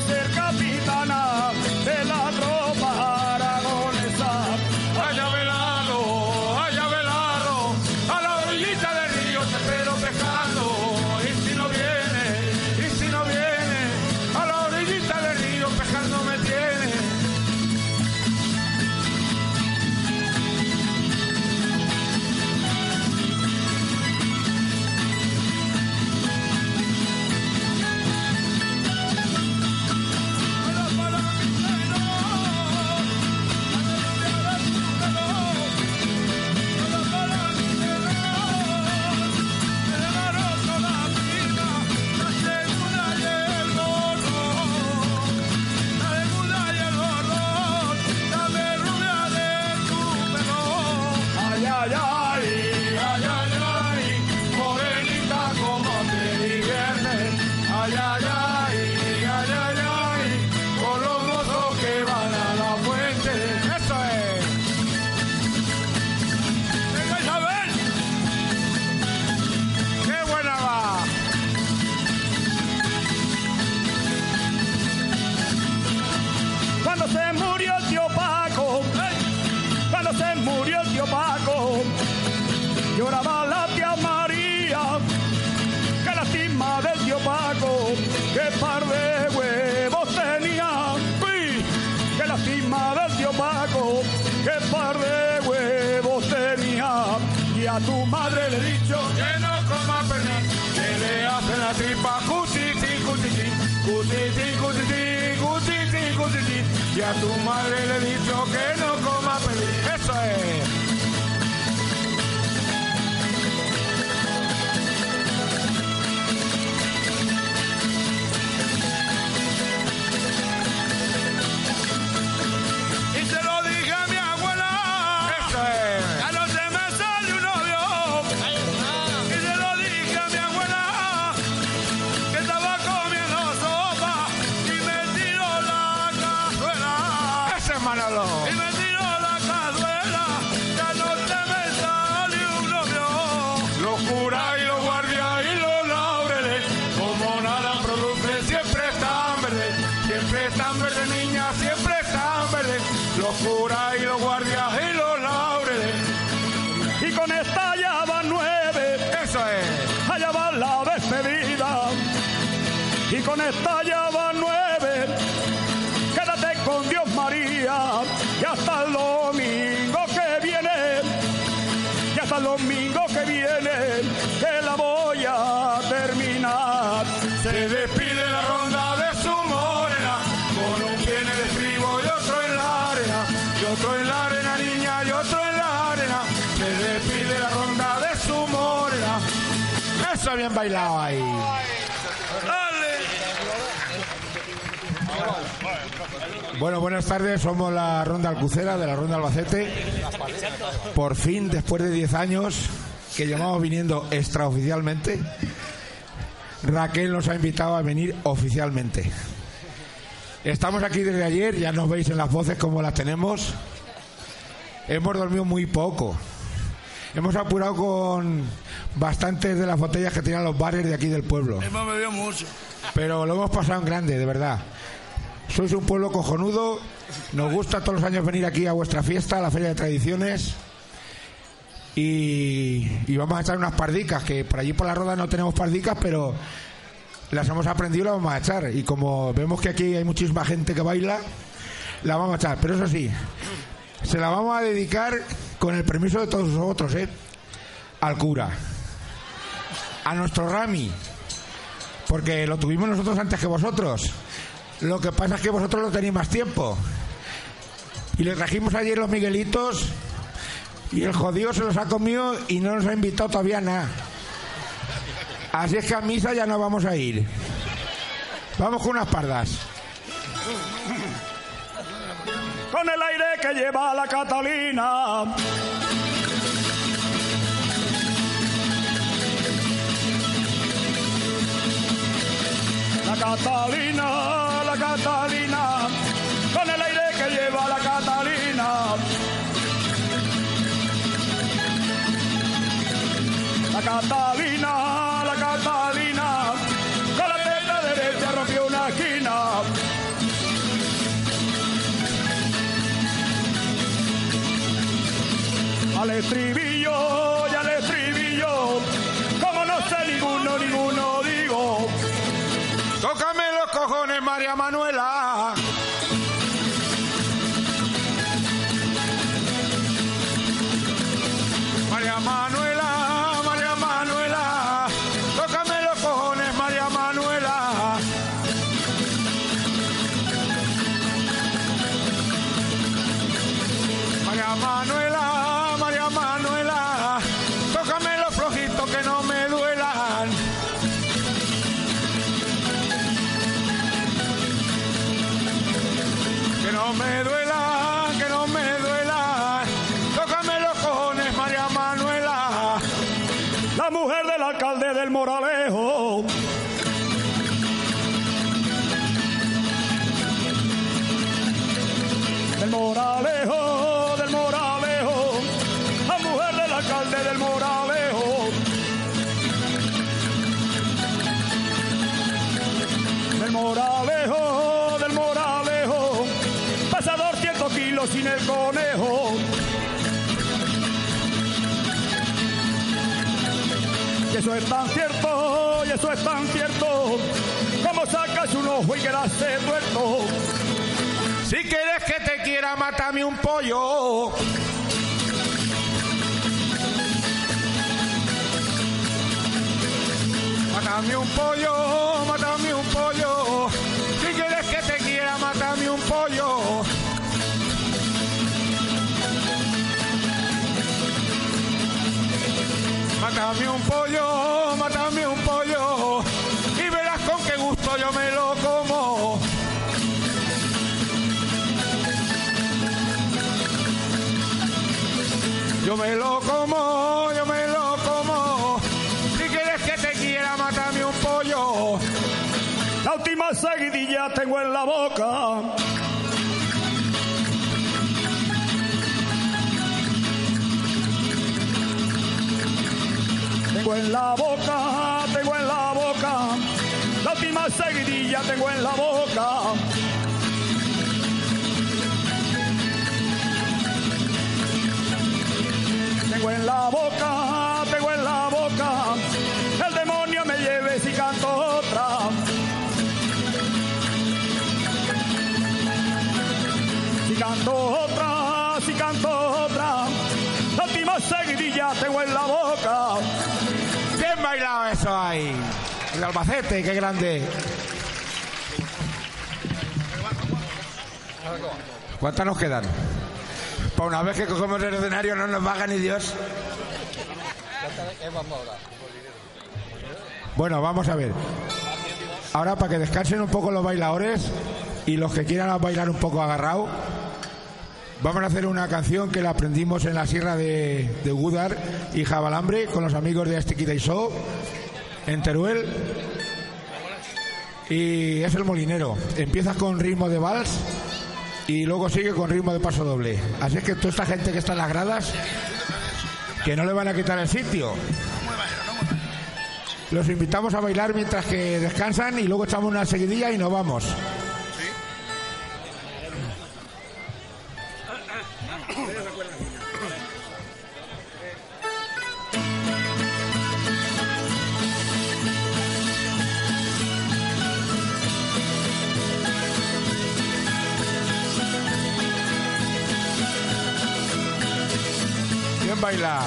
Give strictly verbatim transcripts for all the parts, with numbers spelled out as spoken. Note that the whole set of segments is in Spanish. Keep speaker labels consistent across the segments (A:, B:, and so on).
A: ser capitana de la tropa aragonesa.
B: Allá velado, allá velado, a la orillita del río te espero pescando. Y si no viene, y si no viene, a la orillita del río pescando me tiene.
A: Lloraba la tía María, que lástima del tío Paco, que par de huevos tenía. Uy, que lástima del tío Paco, que par de huevos tenía. Y a tu madre le he dicho
B: que no coma pernil, que le hace la tripa cutiti, cutiti, cutiti, cutiti, cutiti, cutiti. Y a tu madre le he dicho que no coma pernil. Eso es.
A: Y me tiró la cazuela, ya no te me salió un novio.
B: Los curas y los guardias y los laureles, como nada produce, siempre están verdes. Siempre están verdes, niñas, siempre están verdes. Los curas y los guardias y los laureles.
A: Y con esta ya van nueve,
B: eso es.
A: Allá va la despedida. Y con esta ya van nueve. Quédate con Dios, María, y hasta el domingo que viene, y hasta el domingo que viene, que la voy a terminar.
B: Se despide la ronda de su morena, con un pie en el estribo y otro en la arena, y otro en la arena, niña, y otro en la arena. Se despide la ronda de su morena. Eso bien bailado ahí. Bueno, buenas tardes, somos la Ronda Alcucera de la Ronda Albacete. Por fin, después de diez años que llevamos viniendo extraoficialmente, Raquel nos ha invitado a venir oficialmente. Estamos aquí desde ayer, ya nos veis en las voces como las tenemos. Hemos dormido muy poco. Hemos apurado con bastantes de las botellas que tenían los bares de aquí del pueblo.
A: Hemos bebido mucho.
B: Pero lo hemos pasado en grande, de verdad. Sois un pueblo cojonudo. Nos gusta todos los años venir aquí a vuestra fiesta, a la Feria de Tradiciones. Y, y vamos a echar unas pardicas, que por allí por la Roda no tenemos pardicas, pero las hemos aprendido y las vamos a echar. Y como vemos que aquí hay muchísima gente que baila, la vamos a echar. Pero eso sí, se la vamos a dedicar con el permiso de todos vosotros, ¿eh? Al cura, a nuestro Rami, porque lo tuvimos nosotros antes que vosotros. Lo que pasa es que vosotros lo tenéis más tiempo. Y le trajimos ayer los Miguelitos y el jodido se los ha comido y no nos ha invitado todavía nada. Así es que a misa ya no vamos a ir. Vamos con unas pardas.
A: Con el aire que lleva la Catalina, la Catalina, la Catalina, con el aire que lleva la Catalina, la Catalina, la Catalina, con la teta derecha rompió una esquina. al estribillo, y al estribillo, como no sé ninguno, ninguno digo.
B: Tócame los cojones, María Manuela. María Manuela, María Manuela, tócame los cojones, María Manuela. María Manuela, María Manuela, tócame los flojitos que no me duelan. Que no me duela, que no me duela. Tócame los cojones, María Manuela.
A: La mujer del alcalde del Moralejo. Del Moralejo, del Moralejo. La mujer del alcalde del Moralejo. Del Moralejo, del Moralejo. Pesa doscientos kilos sin el conejo. Y eso es tan cierto, y eso es tan cierto, como sacas un ojo y quedaste tuerto.
B: Si quieres que te quiera, mátame un pollo. Mátame un pollo, mátame un pollo. Si quieres que te quiera, mátame un pollo. Mátame un pollo, mátame un pollo. Y verás con qué gusto yo me lo como. Yo me lo como, yo me lo como. Si quieres que te quiera, mátame un pollo.
A: La última seguidilla tengo en la boca. Tengo en la boca, tengo en la boca. La última seguidilla tengo en la boca. Tengo en la boca, tengo en la boca. El demonio me lleve si canto otra. Si canto otra, si canto otra. La última seguidilla tengo en la boca.
B: ¿Quién bailaba eso ahí? El Albacete, qué grande. ¿Cuántas nos quedan? Para una vez que cogemos el escenario no nos baja ni Dios. Bueno, vamos a ver. Ahora, para que descansen un poco los bailadores y los que quieran bailar un poco agarrado, vamos a hacer una canción que la aprendimos en la sierra de, de Gúdar y Jabalambre con los amigos de Astiquita y So en Teruel. Y es el molinero. Empieza con ritmo de vals y luego sigue con ritmo de paso doble. Así es que toda esta gente que está en las gradas, que no le van a quitar el sitio. Los invitamos a bailar mientras que descansan y luego echamos una seguidilla y nos vamos. ¿Quién baila?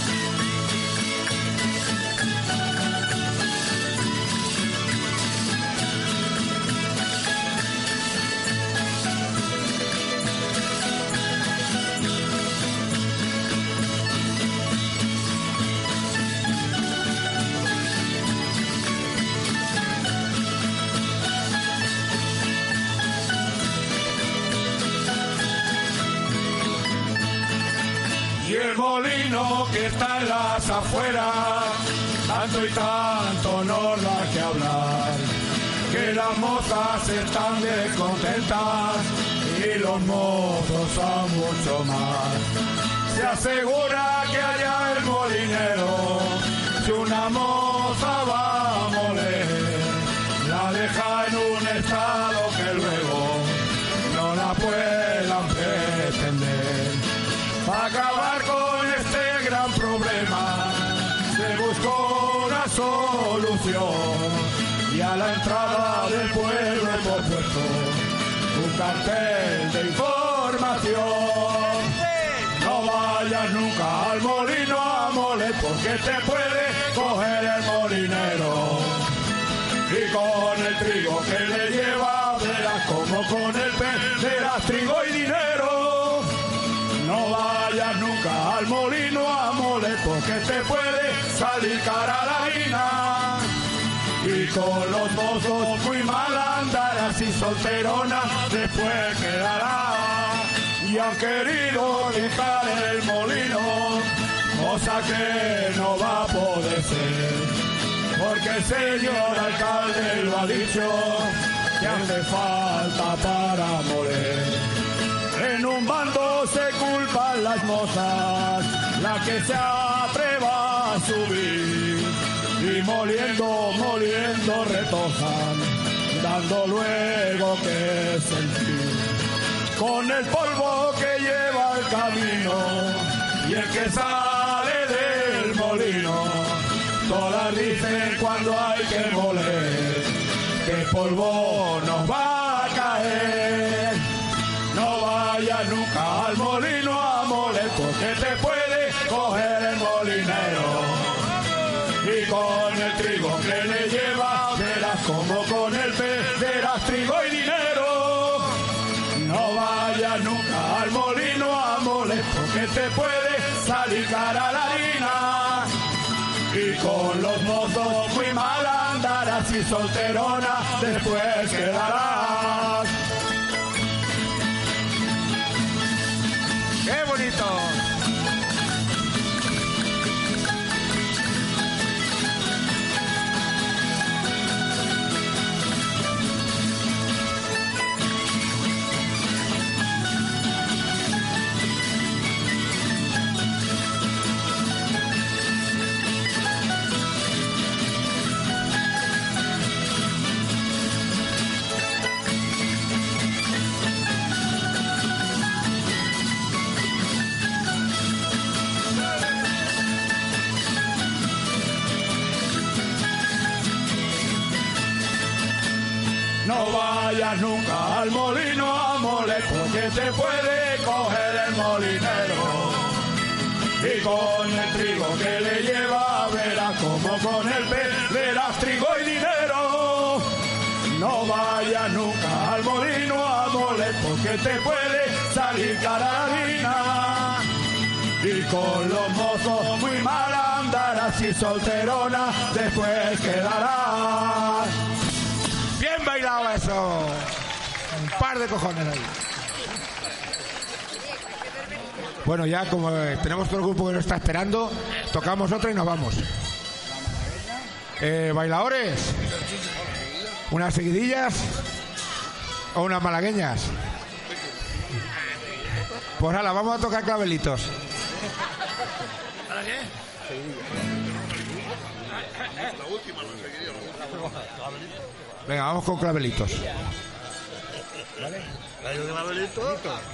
A: Y el molino que está en las afueras, tanto y tanto nos da que hablar, que las mozas están descontentas y los mozos a mucho más. Se asegura que allá el molinero, si una moza va a moler, la deja en un estado que luego no la puedan pretender. Para acabar con este puesto un cartel de información. No vayas nunca al molino a moler porque te puede coger el molinero. Y con el trigo que le lleva verás como con el pez verás trigo y dinero. No vayas nunca al molino a moler porque te puede salir cara la harina. Y con los mozos muy mal andarás y solterona después quedará. Y han querido dejar el molino, cosa que no va a poder ser, porque el señor alcalde lo ha dicho, que hace falta para moler. En un bando se culpan las mozas, la que se atreva a subir, y moliendo, moliendo retozan, dando luego que sentir. Con el polvo que lleva el camino y el que sale del molino, todas dicen cuando hay que moler, que el polvo nos va a caer. No vayas nunca al molino a moler porque te puede coger el molinero. Y con el trigo que le lleva verás como con el pez verás trigo y dinero. No vayas nunca al molino a moler porque te puede salir cara la harina. Y con los mozos muy mal andarás y solterona después quedarás.
B: ¡Qué bonito!
A: No vayas nunca al molino a moler porque te puede coger el molinero. Y con el trigo que le lleva verás como con el pez verás trigo y dinero. No vayas nunca al molino a moler porque te puede salir carabina. Y con los mozos muy mal andarás y solterona después quedarás.
B: Bien bailado eso. Un par de cojones ahí. Bueno, ya como tenemos todo el grupo que nos está esperando, tocamos otra y nos vamos. Eh, bailadores, unas seguidillas o unas malagueñas. Pues hala, vamos a tocar clavelitos.
C: ¿Para qué?
B: Venga, vamos con clavelitos.
C: ¿Vale? ¿Hay un clavelito?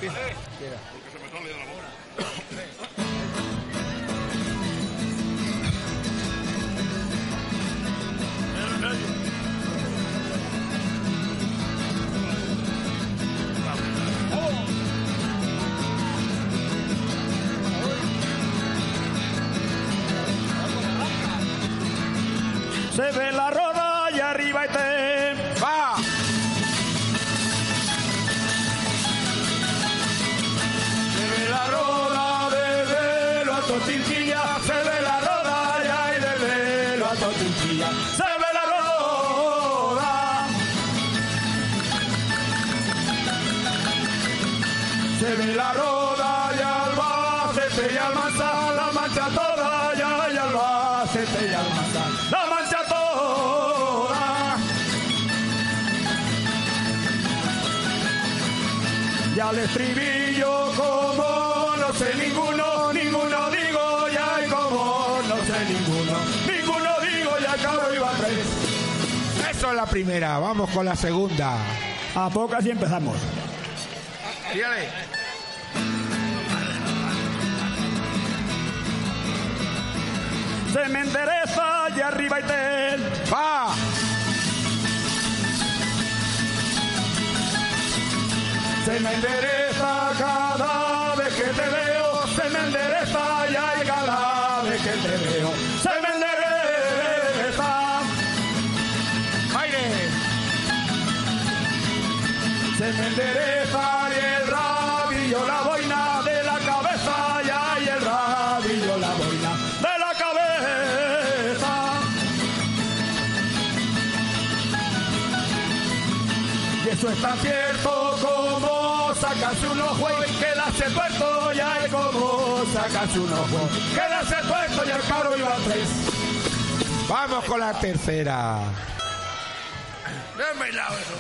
A: Se ve la roda y arriba y te
B: ¡va!
A: Se ve la roda desde lo alto Chinchilla, se ve la roda y ahí desde lo alto Chinchilla, se ve la roda. Se ve la roda y Albacete y Almanzar, la mancha toda y ahí Albacete y Almanzar, la mancha toda. Y al estribillo como no sé ninguno, ninguno digo ya y como no sé ninguno, ninguno digo ya cabrón iba tres.
B: Eso es la primera, vamos con la segunda.
A: A pocas y empezamos.
B: Dígale.
A: Se me endereza y arriba y te
B: ¡va!
A: Se me endereza cada vez que te veo, se me endereza ya y cada vez que te veo, se me endereza.
B: ¡Aire!
A: Se me endereza y el rabillo la boina de la cabeza ya y el rabillo la boina de la cabeza. Y eso es tan cierto como sacarse un ojo y quedarse tuerto ya y como sacarse un ojo, quedarse tuerto y el caro iba a tres.
B: Vamos con la tercera.
C: Bien bailado eso.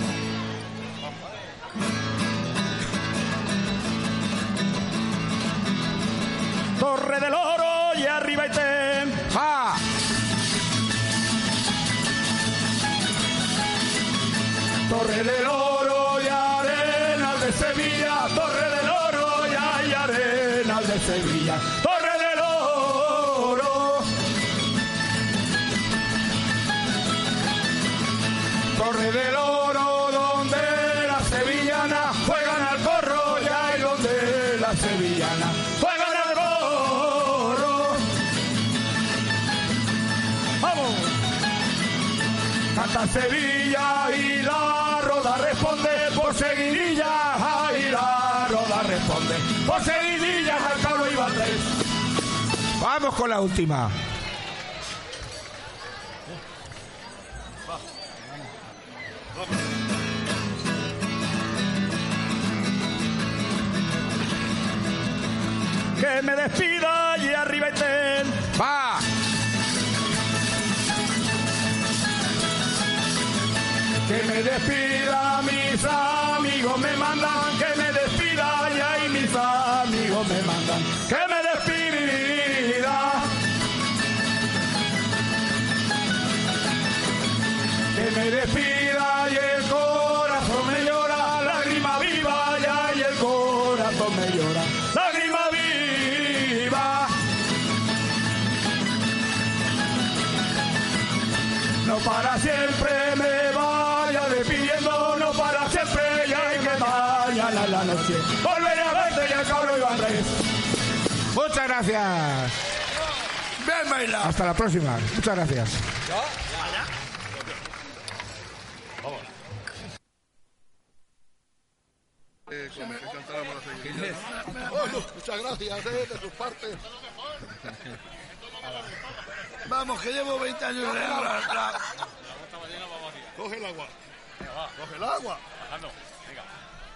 A: Torre del Oro y arriba y ten.
B: ¡Ja!
A: Torre del Oro y Arenal de Sevilla, Torre del Oro y hay Arenal de Sevilla, Torre del Oro. Torre del Oro donde las sevillanas juegan al corro y hay donde las sevillanas juegan al corro. ¡Vamos! Canta Sevilla y la roda responde por seguidilla, y la roda responde por seguidilla, al cabo iba tres.
B: Vamos con la última.
A: Que me despida y arriba y ten.
B: ¡Va!
A: Que me despida, mis amigos me mandan, que me despida y ahí mis amigos me mandan, que me despida. Que me despida y el corazón me llora, lágrima viva ya y el corazón me llora, lágrima viva. No para siempre me vaya despidiendo, no para siempre ya y que mañana en la noche volveré a verte y el cabro Iván Reyes.
B: Muchas gracias.
C: Bien bailado.
B: Hasta la próxima. Muchas gracias.
C: Eh, con- que cantáramos la seguidilla. Oh, no, muchas gracias eh, de sus partes. Vamos, que llevo veinte años en la... la- Coge el agua. Coge el agua.